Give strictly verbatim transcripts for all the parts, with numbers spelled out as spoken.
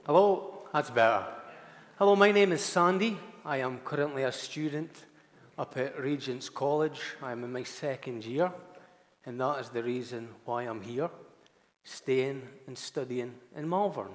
Hello, that's better. Hello, my name is Sandy. I am currently a student up at Regent's College. I'm in my second year, and that is the reason why I'm here, staying and studying in Malvern.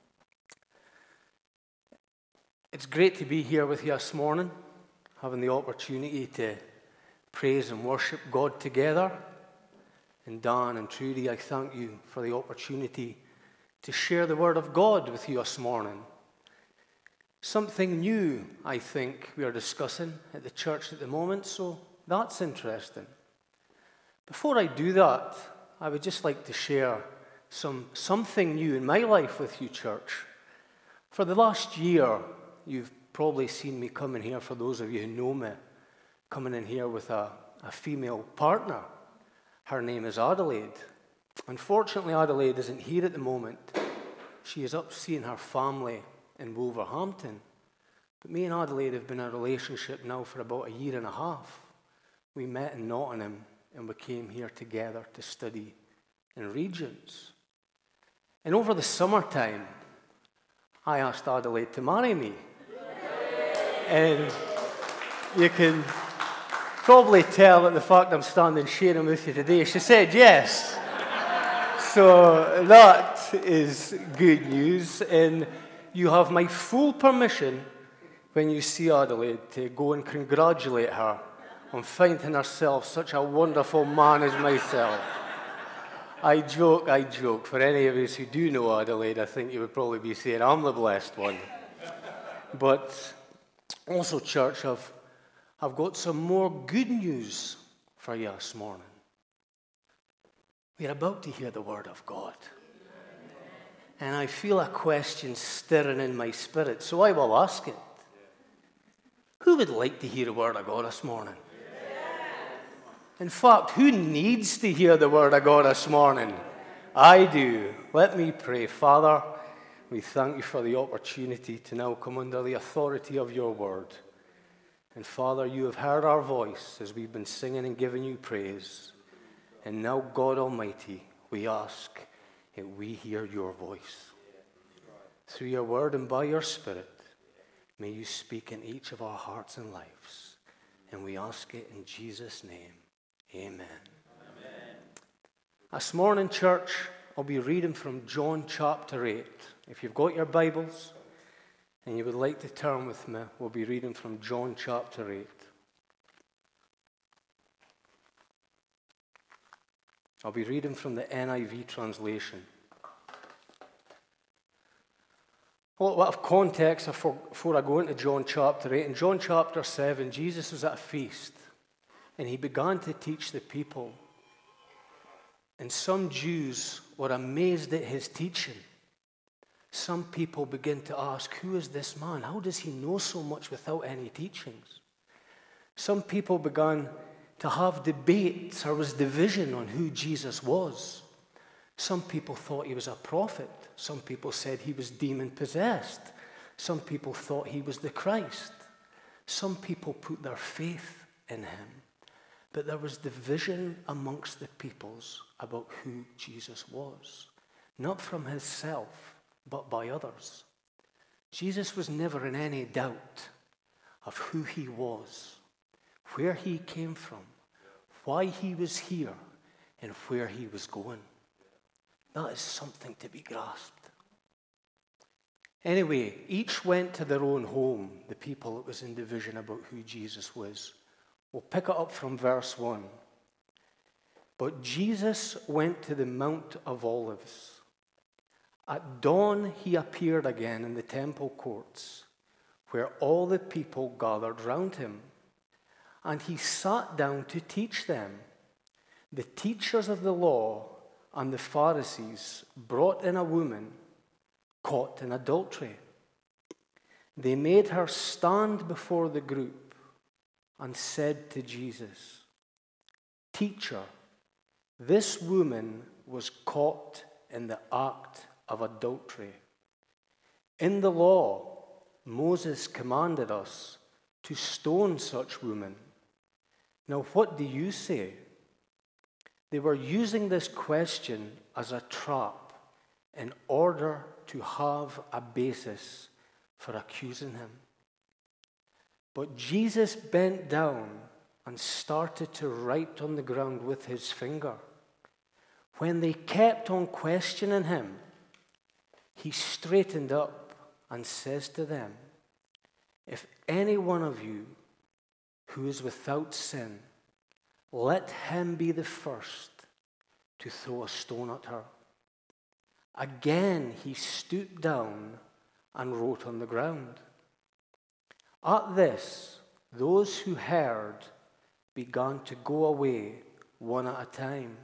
It's great to be here with you this morning, having the opportunity to praise and worship God together. And Dan and Trudy, I thank you for the opportunity to share the Word of God with you this morning. Something new, I think, we are discussing at the church at the moment, so that's interesting. Before I do that, I would just like to share some something new in my life with you, church. For the last year, you've probably seen me coming here, for those of you who know me, coming in here with a, a female partner. Her name is Adelaide. Unfortunately, Adelaide isn't here at the moment. She is up seeing her family in Wolverhampton. But me and Adelaide have been in a relationship now for about a year and a half. We met in Nottingham and we came here together to study in Regents. And over the summertime, I asked Adelaide to marry me. And you can probably tell that the fact I'm standing sharing with you today, she said yes. So that is good news, and you have my full permission when you see Adelaide to go and congratulate her on finding herself such a wonderful man as myself. I joke, I joke. For any of us who do know Adelaide, I think you would probably be saying I'm the blessed one. But also, church, I've, I've got some more good news for you this morning. We're about to hear the Word of God. And I feel a question stirring in my spirit, so I will ask it. Who would like to hear the Word of God this morning? In fact, who needs to hear the Word of God this morning? I do. Let me pray. Father, we thank you for the opportunity to now come under the authority of your Word. And Father, you have heard our voice as we've been singing and giving you praise. And now, God Almighty, we ask that we hear your voice. Through your word and by your Spirit, may you speak in each of our hearts and lives. And we ask it in Jesus' name. Amen. Amen. This morning, church, I'll be reading from John chapter eight. If you've got your Bibles and you would like to turn with me, we'll be reading from John chapter eight. I'll be reading from the N I V translation. A little bit of context before, before I go into John chapter eight. In John chapter seven, Jesus was at a feast, and he began to teach the people. And some Jews were amazed at his teaching. Some people begin to ask, who is this man? How does he know so much without any teachings? Some people began to have debates. There was division on who Jesus was. Some people thought he was a prophet. Some people said he was demon-possessed. Some people thought he was the Christ. Some people put their faith in him. But there was division amongst the peoples about who Jesus was. Not from himself, but by others. Jesus was never in any doubt of who he was, where he came from, why he was here, and where he was going. That is something to be grasped. Anyway, each went to their own home, the people that was in division about who Jesus was. We'll pick it up from verse one. But Jesus went to the Mount of Olives. At dawn he appeared again in the temple courts, where all the people gathered round him. And he sat down to teach them. The teachers of the law and the Pharisees brought in a woman caught in adultery. They made her stand before the group and said to Jesus, "Teacher, this woman was caught in the act of adultery. In the law, Moses commanded us to stone such women. Now, what do you say?" They were using this question as a trap in order to have a basis for accusing him. But Jesus bent down and started to write on the ground with his finger. When they kept on questioning him, he straightened up and says to them, "If any one of you who is without sin, let him be the first to throw a stone at her." Again he stooped down and wrote on the ground. At this, those who heard began to go away one at a time,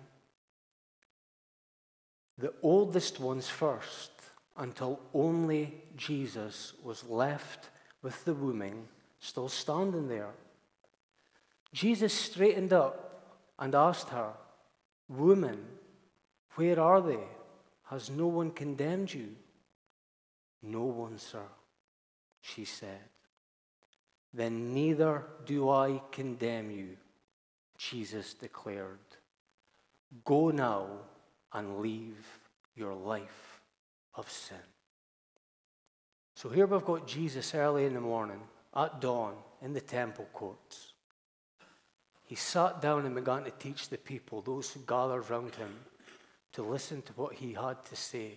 the oldest ones first, until only Jesus was left with the woman still standing there. Jesus straightened up and asked her, "Woman, where are they? Has no one condemned you?" "No one, sir," she said. "Then neither do I condemn you," Jesus declared. "Go now and leave your life of sin." So here we've got Jesus early in the morning, at dawn, in the temple courts. He sat down and began to teach the people, those who gathered round him, to listen to what he had to say.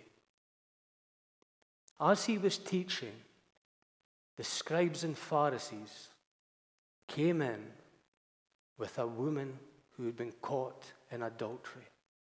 As he was teaching, the scribes and Pharisees came in with a woman who had been caught in adultery.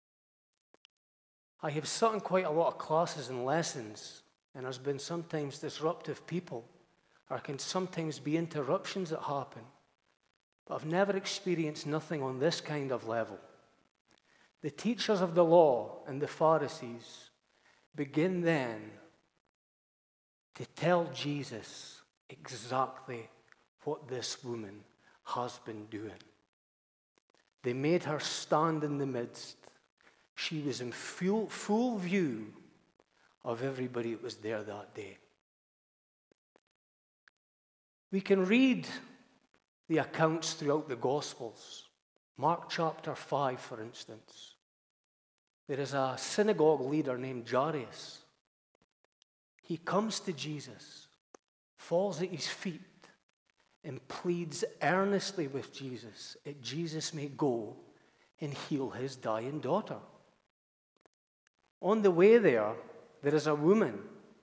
I have sat in quite a lot of classes and lessons, and there's been sometimes disruptive people. There can sometimes be interruptions that happen. But I've never experienced nothing on this kind of level. The teachers of the law and the Pharisees begin then to tell Jesus exactly what this woman has been doing. They made her stand in the midst. She was in full, full view of everybody that was there that day. We can read the accounts throughout the Gospels. Mark chapter five, for instance. There is a synagogue leader named Jairus. He comes to Jesus, falls at his feet, and pleads earnestly with Jesus that Jesus may go and heal his dying daughter. On the way there, there is a woman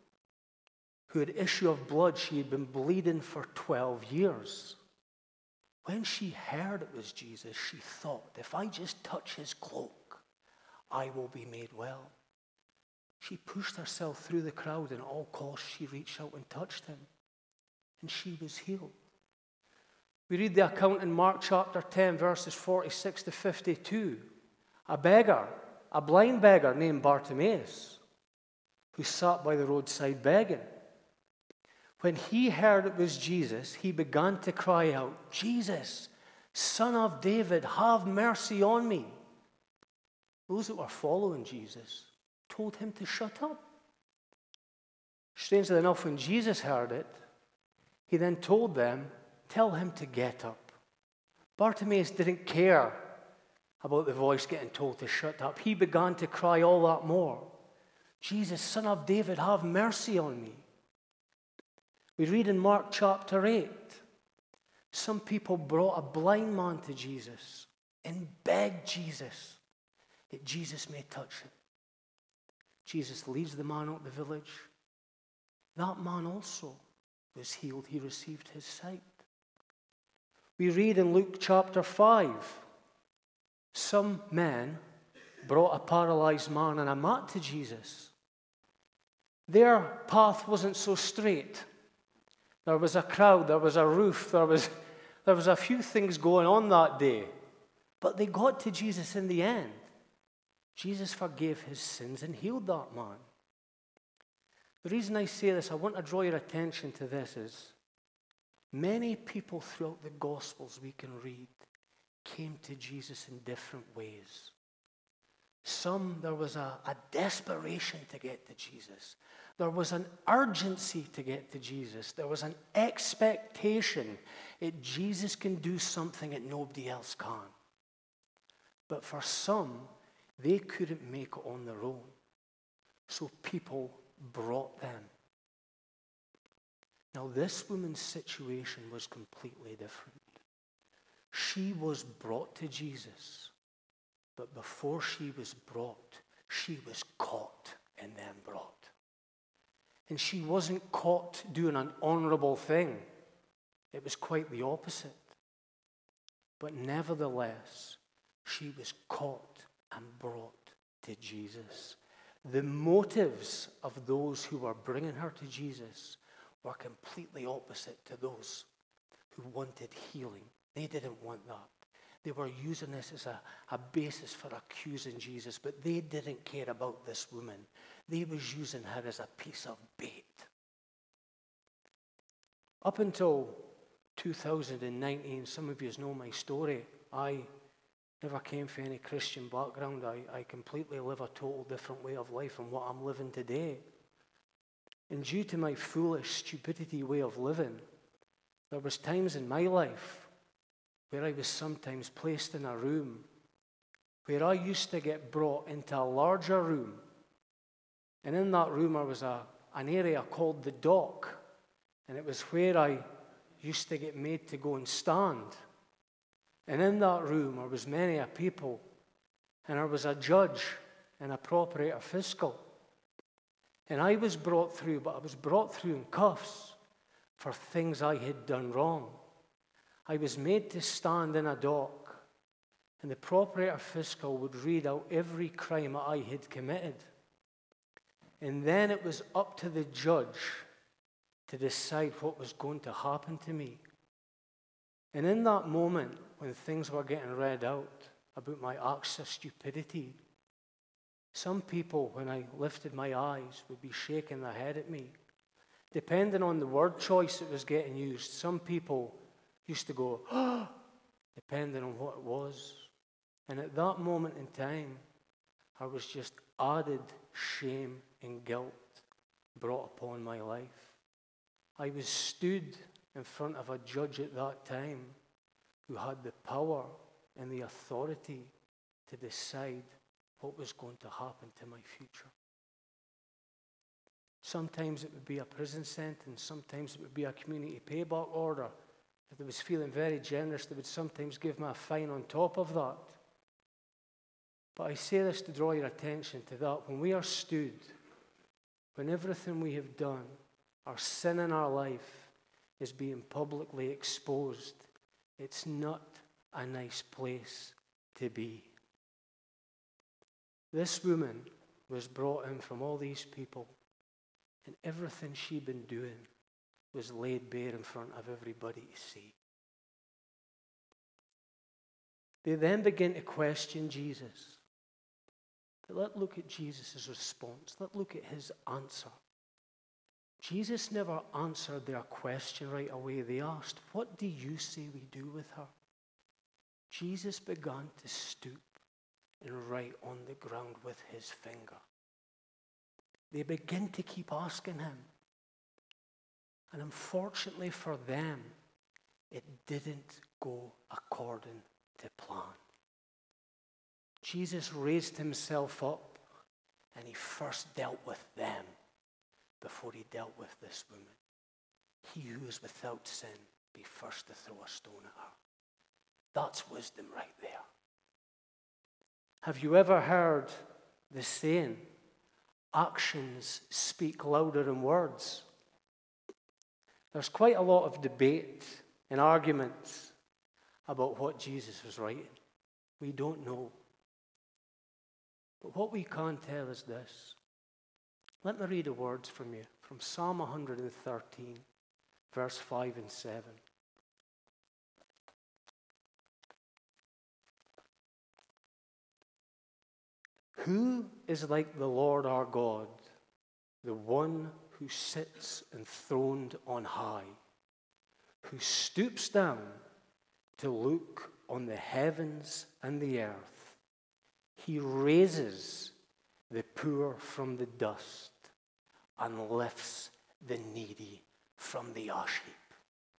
who had issue of blood. She had been bleeding for twelve years. When she heard it was Jesus, she thought, if I just touch his cloak, I will be made well. She pushed herself through the crowd, and at all costs she reached out and touched him, and she was healed. We read the account in Mark chapter ten, verses forty-six to fifty-two. A beggar, a blind beggar named Bartimaeus, who sat by the roadside begging. When he heard it was Jesus, he began to cry out, "Jesus, Son of David, have mercy on me." Those that were following Jesus told him to shut up. Strangely enough, when Jesus heard it, he then told them, "Tell him to get up." Bartimaeus didn't care about the voice getting told to shut up. He began to cry all that more, "Jesus, Son of David, have mercy on me." We read in Mark chapter eight, some people brought a blind man to Jesus and begged Jesus that Jesus may touch him. Jesus leads the man out of the village. That man also was healed. He received his sight. We read in Luke chapter five, some men brought a paralyzed man and a mat to Jesus. Their path wasn't so straight. There was a crowd, there was a roof, there was, there was a few things going on that day. But they got to Jesus in the end. Jesus forgave his sins and healed that man. The reason I say this, I want to draw your attention to this, is many people throughout the Gospels we can read came to Jesus in different ways. Some, there was a, a desperation to get to Jesus. There was an urgency to get to Jesus. There was an expectation that Jesus can do something that nobody else can. But for some, they couldn't make it on their own. So people brought them. Now, this woman's situation was completely different. She was brought to Jesus, but before she was brought, she was caught and then brought. And she wasn't caught doing an honorable thing. It was quite the opposite. But nevertheless, she was caught and brought to Jesus. The motives of those who were bringing her to Jesus were completely opposite to those who wanted healing. They didn't want that. They were using this as a, a basis for accusing Jesus, but they didn't care about this woman. They was using her as a piece of bait. Up until two thousand nineteen, some of you know my story. I never came from any Christian background. I, I completely live a total different way of life from what I'm living today. And due to my foolish stupidity way of living, there was times in my life where I was sometimes placed in a room where I used to get brought into a larger room. And in that room there was a, an area called the dock. And it was where I used to get made to go and stand. And in that room there was many a people. And there was a judge and a procurator fiscal. And I was brought through, but I was brought through in cuffs for things I had done wrong. I was made to stand in a dock, and the procurator fiscal would read out every crime that I had committed. And then it was up to the judge to decide what was going to happen to me. And in that moment, when things were getting read out about my acts of stupidity, some people, when I lifted my eyes, would be shaking their head at me. Depending on the word choice that was getting used, some people used to go, oh, depending on what it was. And at that moment in time, I was just added shame and guilt brought upon my life. I was stood in front of a judge at that time who had the power and the authority to decide what was going to happen to my future. Sometimes it would be a prison sentence, sometimes it would be a community payback order. If they was feeling very generous, they would sometimes give me a fine on top of that. But I say this to draw your attention to that. When we are stood, when everything we have done, our sin in our life is being publicly exposed, it's not a nice place to be. This woman was brought in from all these people, and everything she'd been doing was laid bare in front of everybody to see. They then begin to question Jesus. But let's look at Jesus' response. Let's look at his answer. Jesus never answered their question right away. They asked, "What do you say we do with her?" Jesus began to stoop and write on the ground with his finger. They begin to keep asking him. And unfortunately for them, it didn't go according to plan. Jesus raised himself up and he first dealt with them before he dealt with this woman. He who is without sin, be first to throw a stone at her. That's wisdom right there. Have you ever heard the saying, actions speak louder than words? There's quite a lot of debate and arguments about what Jesus was writing. We don't know. But what we can tell is this. Let me read the words from you, from Psalm one thirteen, verse five and seven. Who is like the Lord our God, the one who sits enthroned on high, who stoops down to look on the heavens and the earth? He raises the poor from the dust and lifts the needy from the ash heap.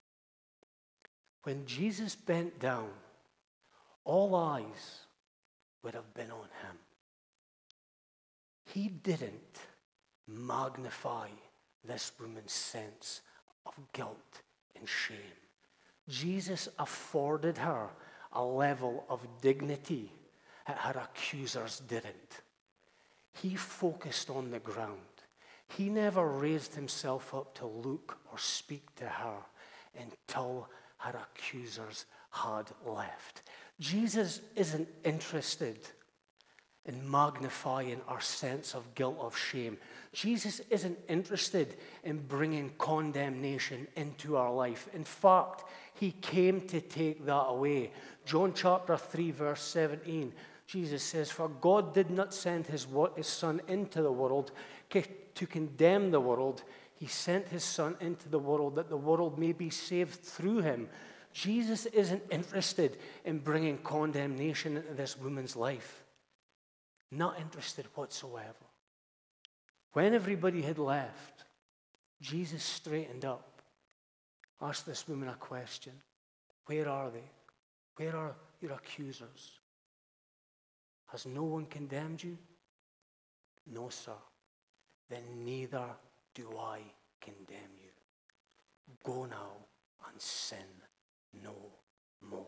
When Jesus bent down, all eyes would have been on him. He didn't magnify this woman's sense of guilt and shame. Jesus afforded her a level of dignity that her accusers didn't. He focused on the ground. He never raised himself up to look or speak to her until her accusers had left. Jesus isn't interested in magnifying our sense of guilt, of shame. Jesus isn't interested in bringing condemnation into our life. In fact, he came to take that away. John chapter three, verse seventeen, Jesus says, "For God did not send his, his Son into the world to condemn the world. He sent his Son into the world that the world may be saved through him." Jesus isn't interested in bringing condemnation into this woman's life. Not interested whatsoever. When everybody had left, Jesus straightened up, asked this woman a question. Where are they? Where are your accusers? Has no one condemned you? No, sir. Then neither do I condemn you. Go now and sin no more.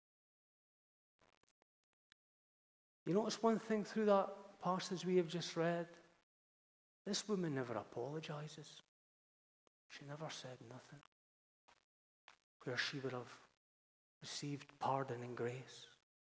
You notice one thing through that passage we have just read? This woman never apologizes. She never said nothing where she would have received pardon and grace.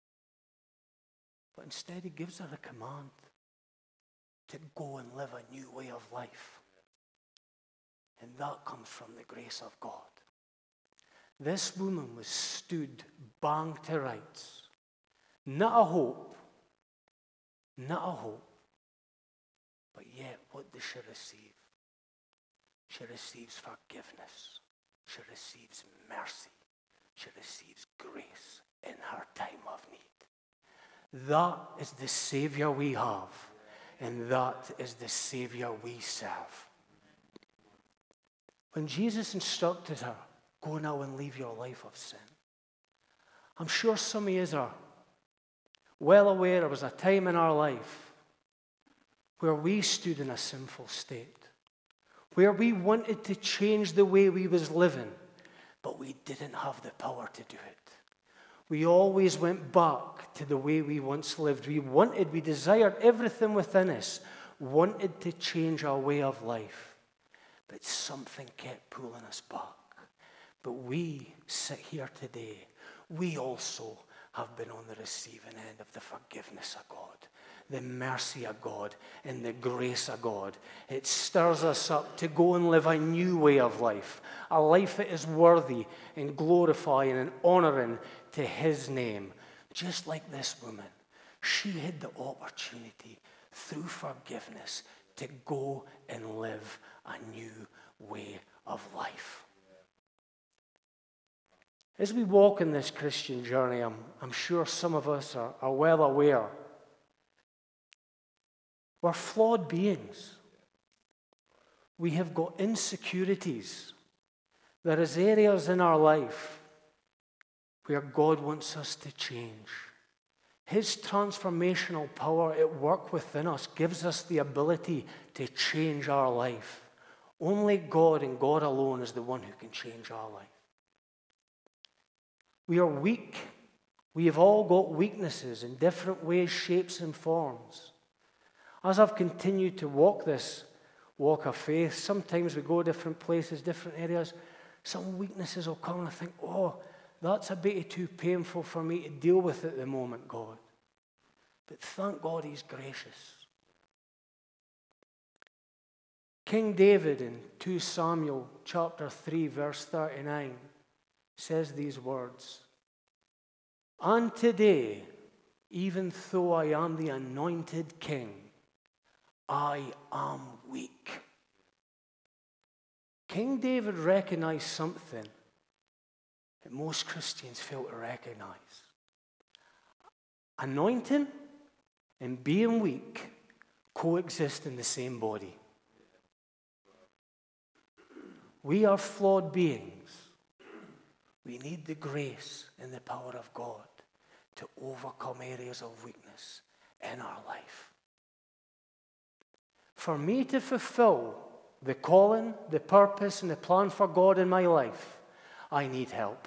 But instead he gives her a command to go and live a new way of life. And that comes from the grace of God. This woman was stood bang to rights. Not a hope. Not a hope. But yet, what does she receive? She receives forgiveness. She receives mercy. She receives grace in her time of need. That is the Savior we have. And that is the Savior we serve. When Jesus instructed her, go now and leave your life of sin, I'm sure some of you are well aware there was a time in our life where we stood in a sinful state, where we wanted to change the way we was living, but we didn't have the power to do it. We always went back to the way we once lived. We wanted, we desired everything within us, wanted to change our way of life, but something kept pulling us back. But we sit here today, we also have been on the receiving end of the forgiveness of God, the mercy of God, and the grace of God. It stirs us up to go and live a new way of life, a life that is worthy and glorifying and honoring to his name. Just like this woman, she had the opportunity through forgiveness to go and live a new way of life. As we walk in this Christian journey, I'm, I'm sure some of us are, are well aware we're flawed beings. We have got insecurities. There is areas in our life where God wants us to change. His transformational power at work within us gives us the ability to change our life. Only God and God alone is the one who can change our life. We are weak. We have all got weaknesses in different ways, shapes, and forms. As I've continued to walk this walk of faith, sometimes we go different places, different areas. Some weaknesses will come and I think, oh, that's a bit too painful for me to deal with at the moment, God. But thank God he's gracious. King David in Second Samuel chapter three, verse thirty-nine, says these words, "And today, even though I am the anointed king, I am weak." King David recognized something that most Christians fail to recognize. Anointing and being weak coexist in the same body. We are flawed beings. We need the grace and the power of God to overcome areas of weakness in our life. for me to fulfill the calling, the purpose, and the plan for God in my life, I need help.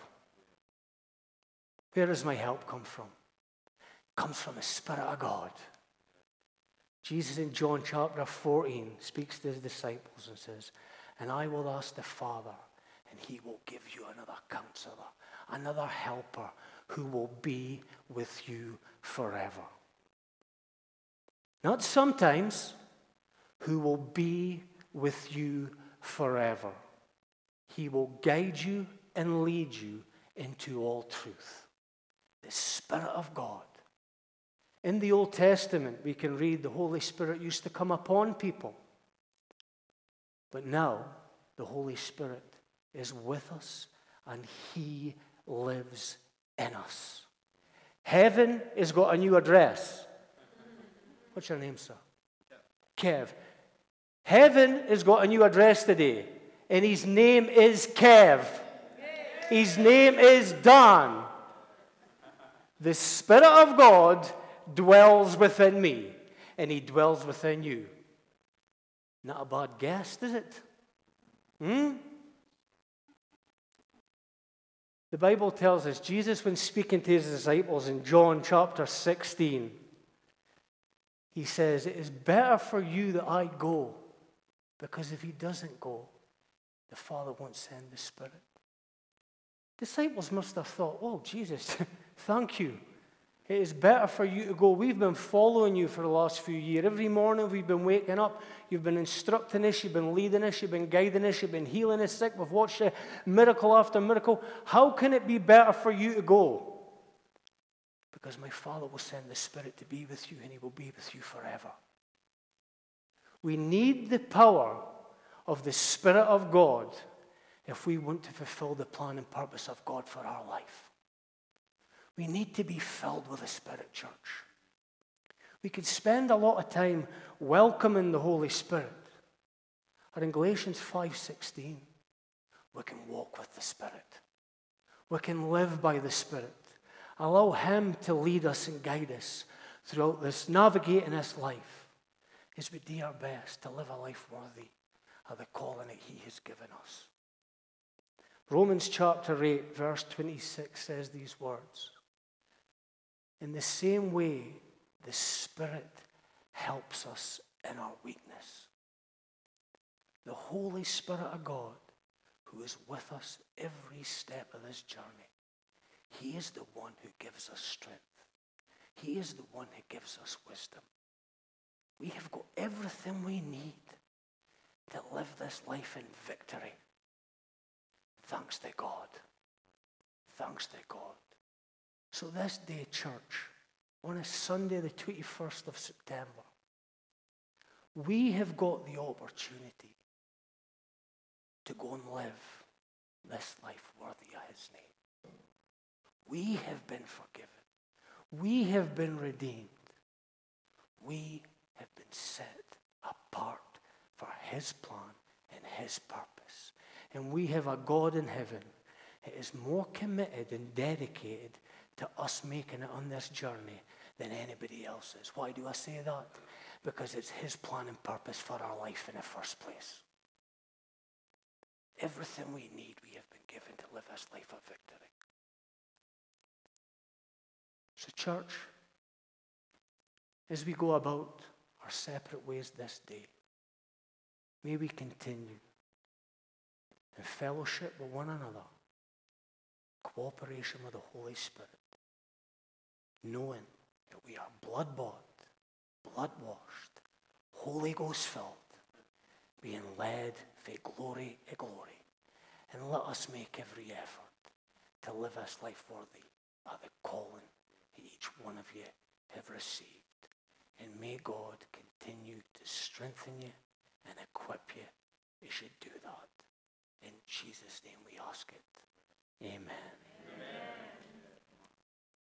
Where does my help come from? It comes from the Spirit of God. Jesus in John chapter fourteen speaks to his disciples and says, and I will ask the Father, and he will give you another counselor, another helper who will be with you forever. Not sometimes, who will be with you forever. He will guide you and lead you into all truth. The Spirit of God. In the Old Testament, we can read the Holy Spirit used to come upon people. But now, the Holy Spirit is with us and he lives in us. Heaven has got a new address. What's your name, sir? Kev. Heaven has got a new address today, and his name is Kev. His name is Dan. The Spirit of God dwells within me, and he dwells within you. Not a bad guess, is it? Hmm? The Bible tells us, Jesus, when speaking to his disciples in John chapter sixteen, he says, it is better for you that I go, because if he doesn't go, the Father won't send the Spirit. Disciples must have thought, oh, Jesus, thank you. It is better for you to go. We've been following you for the last few years. Every morning we've been waking up. You've been instructing us. You've been leading us. You've been guiding us. You've been healing the sick. We've watched uh, miracle after miracle. How can it be better for you to go? Because my Father will send the Spirit to be with you, and he will be with you forever. We need the power of the Spirit of God if we want to fulfill the plan and purpose of God for our life. We need to be filled with the Spirit, church. We could spend a lot of time welcoming the Holy Spirit. Or in Galatians five sixteen, we can walk with the Spirit. We can live by the Spirit. Allow him to lead us and guide us throughout this, navigating this life as we do our best to live a life worthy of the calling that he has given us. Romans chapter eight, verse twenty-six says these words. In the same way, the Spirit helps us in our weakness. The Holy Spirit of God, who is with us every step of this journey, he is the one who gives us strength. He is the one who gives us wisdom. We have got everything we need to live this life in victory. Thanks to God. Thanks to God. So this day, church, on a Sunday, the twenty-first of September, we have got the opportunity to go and live this life worthy of his name. We have been forgiven. We have been redeemed. We have been set apart for his plan and his purpose. And we have a God in heaven that is more committed and dedicated to us making it on this journey than anybody else is. Why do I say that? Because it's his plan and purpose for our life in the first place. Everything we need, we have been given to live this life of victory. So church, as we go about our separate ways this day, may we continue in fellowship with one another, cooperation with the Holy Spirit, knowing that we are blood-bought, blood-washed, Holy Ghost-filled, being led from glory to glory. And let us make every effort to live this life worthy of the calling that each one of you have received. And may God continue to strengthen you and equip you as you do that. In Jesus' name we ask it. Amen. Amen.